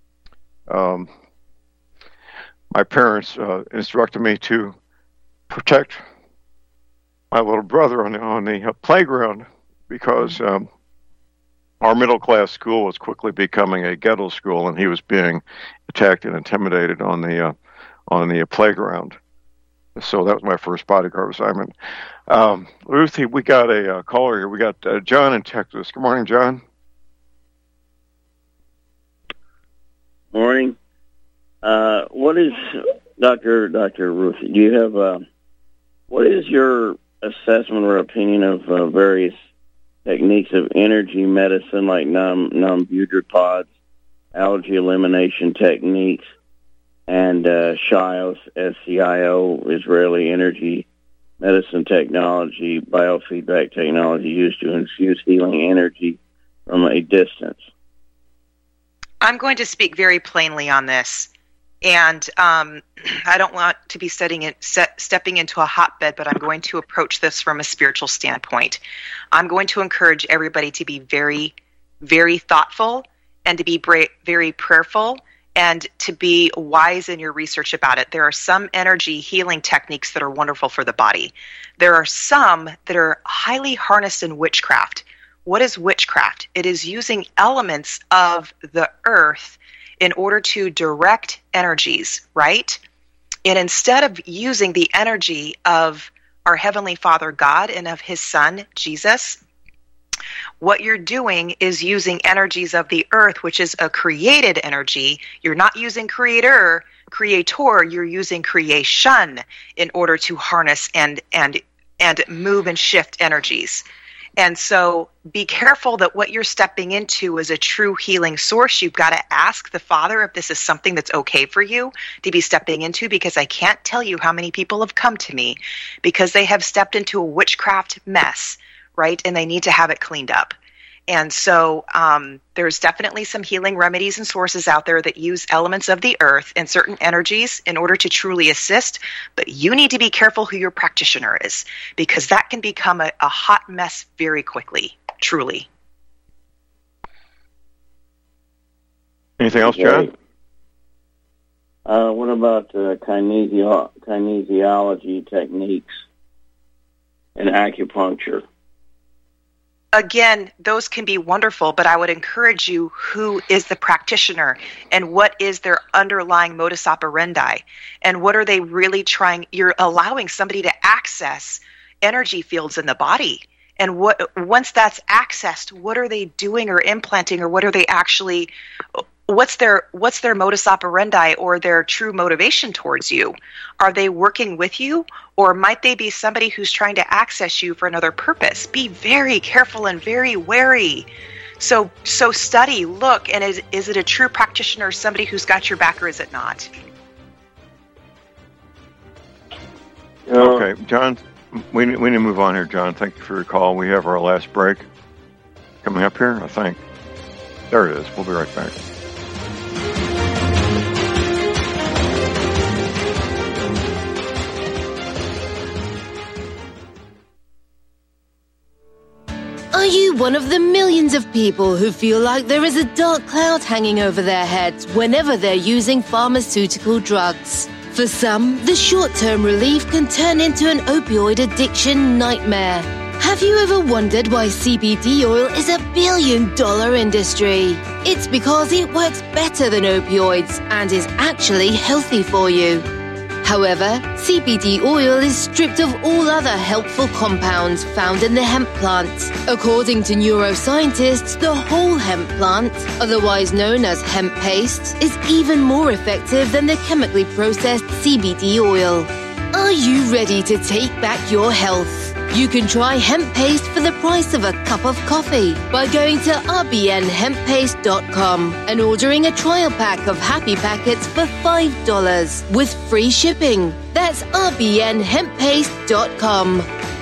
my parents instructed me to protect my little brother on the playground because our middle-class school was quickly becoming a ghetto school, and he was being attacked and intimidated on the playground. So that was my first bodyguard assignment. Ruthie, we got a caller here. We got John in Texas. Good morning, John. Morning. What is Dr. Ruth? Do you have what is your assessment or opinion of various techniques of energy medicine like non-butyropods, allergy elimination techniques, and SCIO, SCIO, Israeli energy medicine technology, biofeedback technology used to infuse healing energy from a distance? I'm going to speak very plainly on this, and I don't want to be stepping into a hotbed, but I'm going to approach this from a spiritual standpoint. I'm going to encourage everybody to be very, very thoughtful and to be very prayerful and to be wise in your research about it. There are some energy healing techniques that are wonderful for the body. There are some that are highly harnessed in witchcraft. What is witchcraft? It is using elements of the earth in order to direct energies, right? And instead of using the energy of our Heavenly Father God and of His Son, Jesus, what you're doing is using energies of the earth, which is a created energy. You're not using creator, you're using creation in order to harness and move and shift energies. And so be careful that what you're stepping into is a true healing source. You've got to ask the Father if this is something that's okay for you to be stepping into, because I can't tell you how many people have come to me because they have stepped into a witchcraft mess, right? And they need to have it cleaned up. And so there's definitely some healing remedies and sources out there that use elements of the earth and certain energies in order to truly assist. But you need to be careful who your practitioner is, because that can become a hot mess very quickly, truly. Anything else, John? What about kinesiology techniques and acupuncture? Again, those can be wonderful, but I would encourage you, who is the practitioner and what is their underlying modus operandi, and what are they really trying? You're allowing somebody to access energy fields in the body. And once that's accessed, what are they doing or implanting, or what are they actually, what's their modus operandi or their true motivation towards you? Are they working with you, or might they be somebody who's trying to access you for another purpose? Be very careful and very wary. So study, look, and is it a true practitioner, somebody who's got your back, or is it not? Okay, John, we need to move on here, John. Thank you for your call. We have our last break coming up here, I think. There it is. We'll be right back. Are you one of the millions of people who feel like there is a dark cloud hanging over their heads whenever they're using pharmaceutical drugs? For some, the short-term relief can turn into an opioid addiction nightmare. Have you ever wondered why CBD oil is a billion-dollar industry? It's because it works better than opioids and is actually healthy for you. However, CBD oil is stripped of all other helpful compounds found in the hemp plant. According to neuroscientists, the whole hemp plant, otherwise known as hemp paste, is even more effective than the chemically processed CBD oil. Are you ready to take back your health? You can try hemp paste for the price of a cup of coffee by going to rbnhemppaste.com and ordering a trial pack of happy packets for $5 with free shipping. That's rbnhemppaste.com.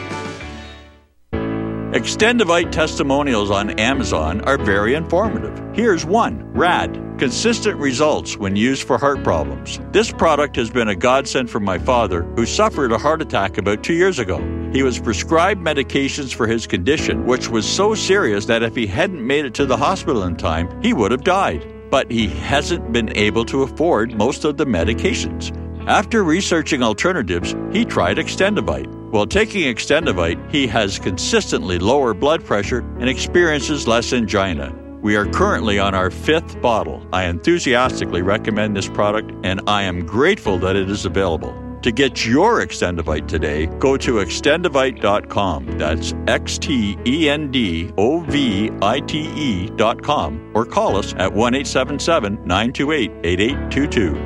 Extendivite testimonials on Amazon are very informative. Here's one, RAD, consistent results when used for heart problems. This product has been a godsend for my father, who suffered a heart attack about 2 years ago. He was prescribed medications for his condition, which was so serious that if he hadn't made it to the hospital in time, he would have died. But he hasn't been able to afford most of the medications. After researching alternatives, he tried Extendivite. While taking Extendivite, he has consistently lower blood pressure and experiences less angina. We are currently on our 5th bottle. I enthusiastically recommend this product, and I am grateful that it is available. To get your Extendivite today, go to extendivite.com. That's XTENDOVITE.com, or call us at 1-877-928-8822.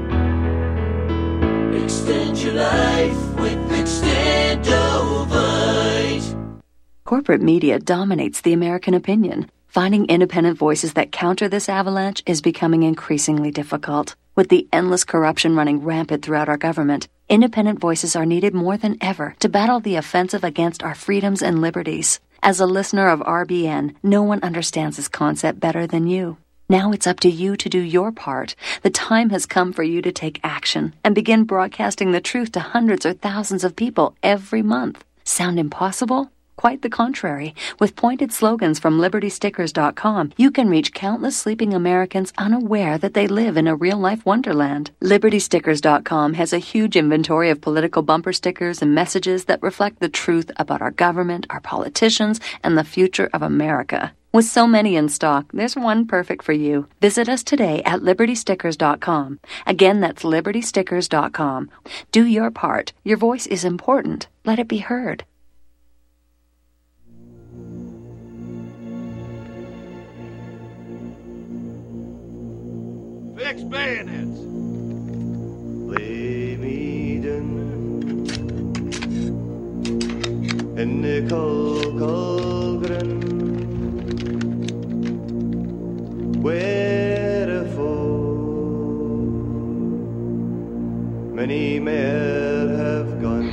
Extend your life with Extendovite. Corporate media dominates the American opinion. Finding independent voices that counter this avalanche is becoming increasingly difficult. With the endless corruption running rampant throughout our government, independent voices are needed more than ever to battle the offensive against our freedoms and liberties. As a listener of RBN, no one understands this concept better than you. Now it's up to you to do your part. The time has come for you to take action and begin broadcasting the truth to hundreds or thousands of people every month. Sound impossible? Quite the contrary. With pointed slogans from LibertyStickers.com, you can reach countless sleeping Americans unaware that they live in a real-life wonderland. LibertyStickers.com has a huge inventory of political bumper stickers and messages that reflect the truth about our government, our politicians, and the future of America. With so many in stock, there's one perfect for you. Visit us today at LibertyStickers.com. Again, that's LibertyStickers.com. Do your part. Your voice is important. Let it be heard. Fix bayonets. Lay me down in the cold, cold ground, wherefore many men have gone.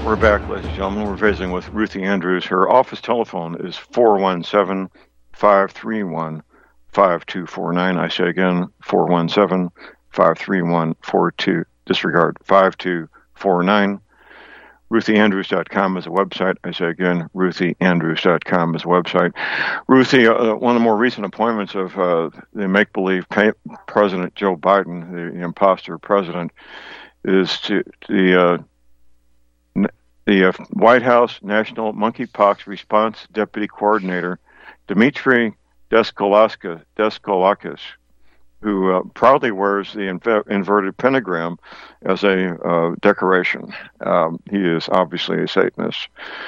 We're back, ladies and gentlemen. We're visiting with Ruthie Andrews. Her office telephone is 417-531-5249. I say again, 417-531-42. Disregard 5249. RuthieAndrews.com is a website. I say again, RuthieAndrews.com is a website. Ruthie, one of the more recent appointments of the make-believe President Joe Biden, the imposter president, is to the White House National Monkeypox Response Deputy Coordinator, Dmitry Deskolakis, who proudly wears the inverted pentagram as a decoration. He is obviously a Satanist.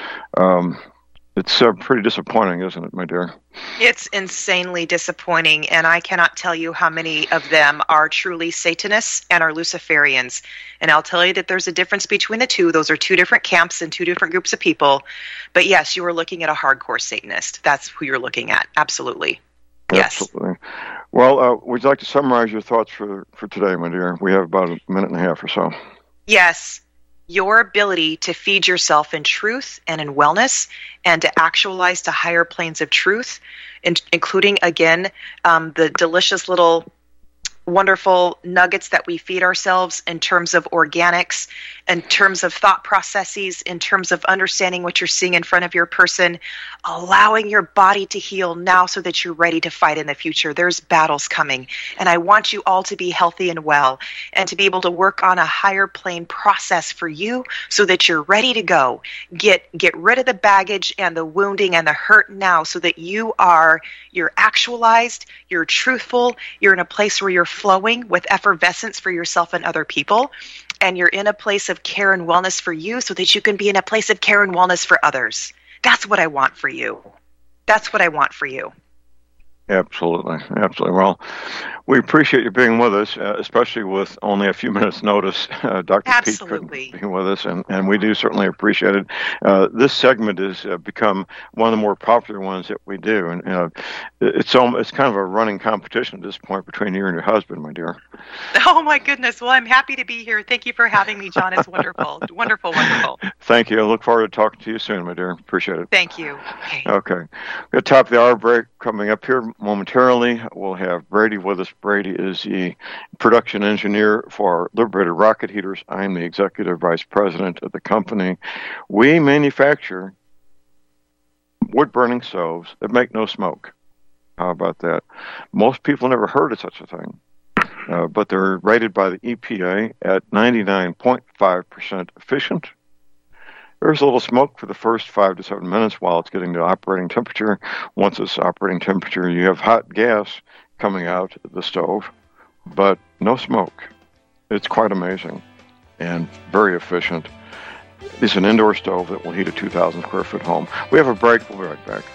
It's pretty disappointing, isn't it, my dear? It's insanely disappointing, and I cannot tell you how many of them are truly Satanists and are Luciferians. And I'll tell you that there's a difference between the two. Those are two different camps and two different groups of people. But yes, you are looking at a hardcore Satanist. That's who you're looking at. Absolutely. Yes. Absolutely. Well, would you like to summarize your thoughts for today, my dear? We have about a minute and a half or so. Yes. Your ability to feed yourself in truth and in wellness and to actualize to higher planes of truth, including, again, the delicious little wonderful nuggets that we feed ourselves in terms of organics, in terms of thought processes, in terms of understanding what you're seeing in front of your person, allowing your body to heal now so that you're ready to fight in the future. There's battles coming, and I want you all to be healthy and well and to be able to work on a higher plane process for you so that you're ready to go. Get rid of the baggage and the wounding and the hurt now so that you're actualized, you're truthful, you're in a place where you're flowing with effervescence for yourself and other people, and you're in a place of care and wellness for you so that you can be in a place of care and wellness for others. That's what I want for you. That's what I want for you. Absolutely. Absolutely. Well, we appreciate you being with us, especially with only a few minutes' notice. Dr. Absolutely. Pete couldn't be with us, and we do certainly appreciate it. This segment has become one of the more popular ones that we do, and it's kind of a running competition at this point between you and your husband, my dear. Oh, my goodness. Well, I'm happy to be here. Thank you for having me, John. It's wonderful. Wonderful, wonderful. Thank you. I look forward to talking to you soon, my dear. Appreciate it. Thank you. Okay. The top of the hour break coming up here momentarily. We'll have Brady with us. Brady is the production engineer for Liberated Rocket Heaters. I'm the executive vice president of the company. We manufacture wood-burning stoves that make no smoke. How about that? Most people never heard of such a thing, but they're rated by the EPA at 99.5% efficient. There's a little smoke for the first 5 to 7 minutes while it's getting to operating temperature. Once it's operating temperature, you have hot gas coming out of the stove, but no smoke. It's quite amazing and very efficient. It's an indoor stove that will heat a 2,000 square foot home. We have a break. We'll be right back.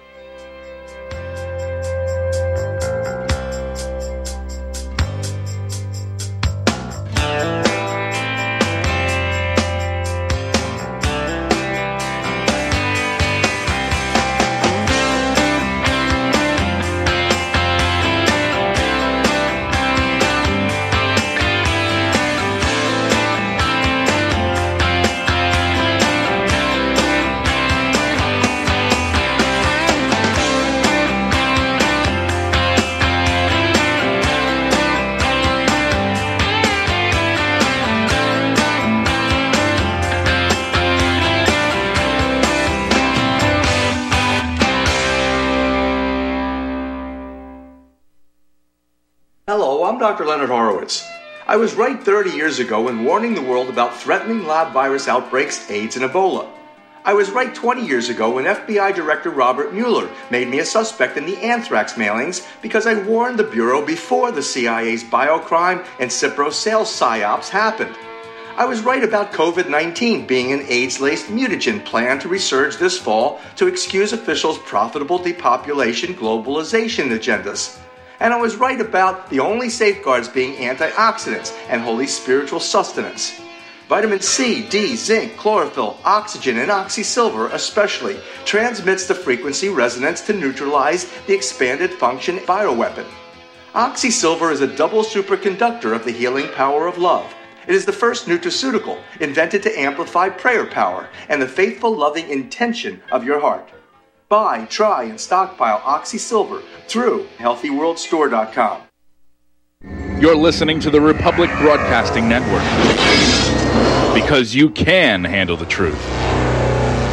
Hello, I'm Dr. Leonard Horowitz. I was right 30 years ago in warning the world about threatening lab virus outbreaks, AIDS, and Ebola. I was right 20 years ago when FBI Director Robert Mueller made me a suspect in the anthrax mailings because I warned the Bureau before the CIA's biocrime and Cipro sales psyops happened. I was right about COVID-19 being an AIDS-laced mutagen planned to resurge this fall to excuse officials' profitable depopulation globalization agendas. And I was right about the only safeguards being antioxidants and holy spiritual sustenance. Vitamin C, D, zinc, chlorophyll, oxygen, and oxysilver especially transmits the frequency resonance to neutralize the expanded function bioweapon. Oxysilver is a double superconductor of the healing power of love, It is the first nutraceutical invented to amplify prayer power and the faithful, loving intention of your heart. Buy, try, and stockpile Oxy Silver through HealthyWorldStore.com. You're listening to the Republic Broadcasting Network, because you can handle the truth.